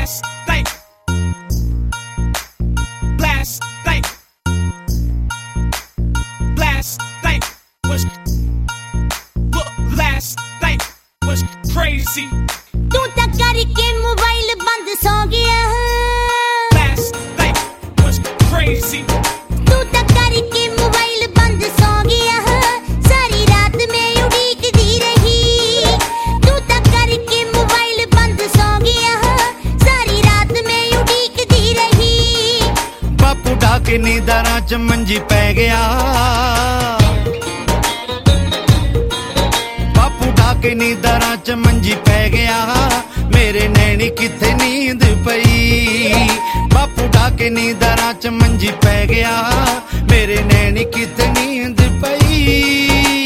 last night. Last night. Last night was last night was crazy. तू तक करके mobile बंद सो गया. Last night was crazy. तू तक करके मोबाइल बंद सो गया. सारी रात मैं उड़ीकती रही. तू तक करके मोबाइल बंद सो गया. सारी रात मैं उड़ीकती रही. बापू डाके नींदरां च मंजी पै गया. बापू डाके नींदरां च मंजी पै गया. मेरे नैनी किथे नींद पई. बापू डाके नींदरां च मंजी पै गया. मेरे नैनी किथे नींद पई.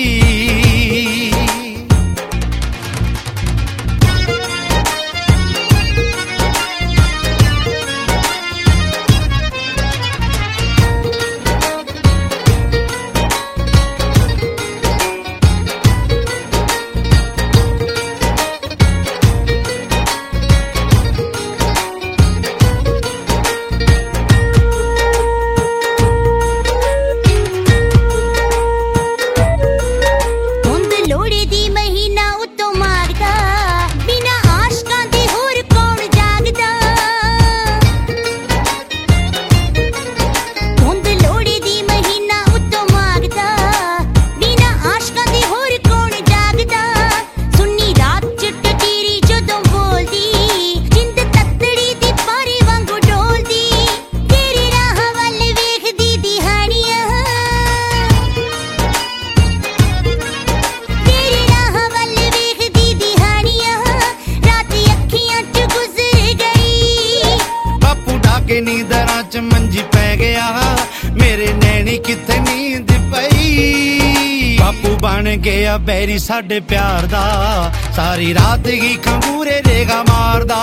नींदरां च मंजी पै गया. मेरे नैनी किथे नींद पई. बापू बन गया बैरी साडे प्यार दा. सारी रात ही खंगूरे रेगा मारदा.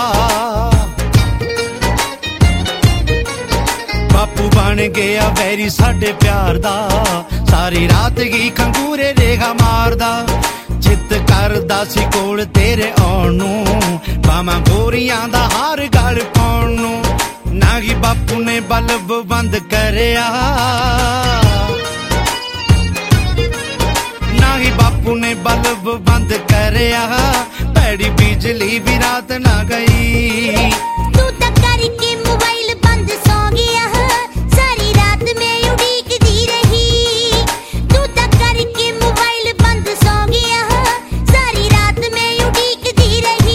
बापू बन गया बैरी साडे प्यार दा. सारी रात ही खंगूरे रेगा मारदा. चित करदा सी कोल तेरे आउण नूं. बावां गोरियां दा हार गल पाउण नूं. ना ही बापू ने बल्ब बंद करया. ना ही बापू ने बल्ब बंद करया. भैड़ी बिजली भी रात ना गई. तू तक करके मोबाइल बंद सो गया. सारी रात मैं उड़ीकती रही. तू तक करके मोबाइल बंद सो गया. सारी रात मैं उड़ीकती रही.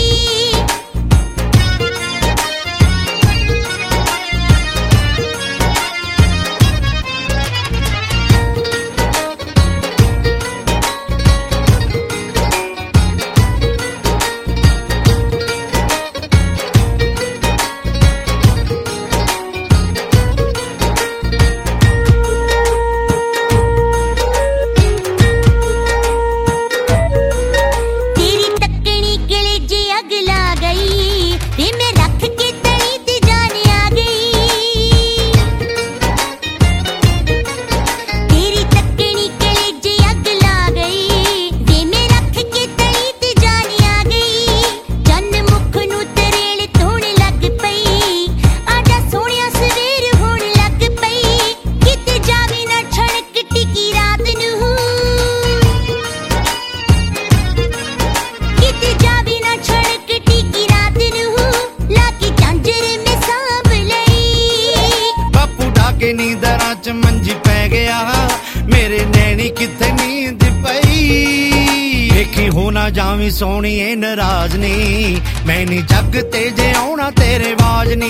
नींदरां च मंजी पै गया. मेरे नैनी किथे नींद पई. देखी हो ना जावी सोहणीए नाराज नी. मैं नी जग ते जे आउणा तेरे वाज नी.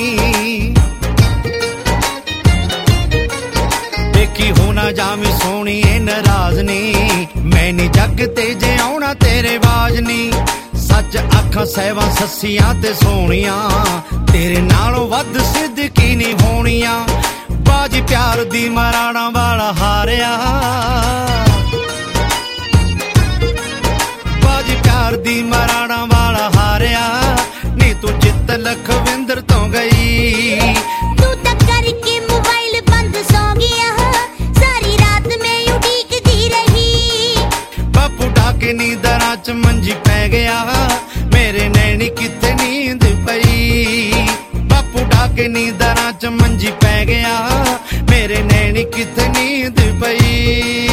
देखी हो ना जावी सोहणीए नाराज नी. मैं नी जग ते जे आउणा तेरे वाज नी. सच आखां सहवां सस्सियां ते सोहणियां. तेरे नालों वध सिद्दकी नी होणियां. बाजी प्यार दी मराणा वाला हारिया. बाजी प्यार दी मराणा वाला हारिया. नी तू चित लखविंदर तो गई. तू तक करके मोबाइल बंद सो गया. सारी रात मैं उड़ीकती रही. बापू डाके नींदरां च मंजी पै गया. मेरे नैनी किथे नींद पई. ਪਈ